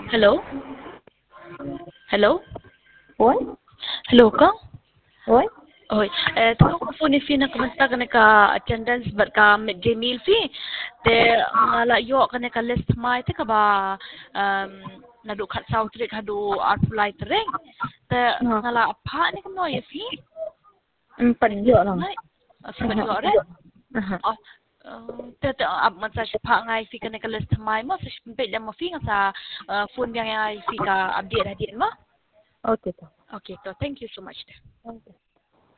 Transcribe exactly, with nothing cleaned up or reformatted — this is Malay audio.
Hello? Hello? Oi? Hello ka? Oi? Oi. Eh, tukang ko phone fee na kumanta ka na ka attendance but ka midday meal fee. Te ngala yo ka na ka list mai te ka ba um nadu kat south trick hadu art flight ring. Te Ha. ngala apa ni ka mo ya fee? Empat jok lah. Mai. Sebab yo re. Aha. Oh. Te te ab man sa pa ngai fi ka na ka list mai mo sa pe da mo fi nga sa phone yang ai fi ka update hadian mo. Okay. Okay, so thank you so much. Okay.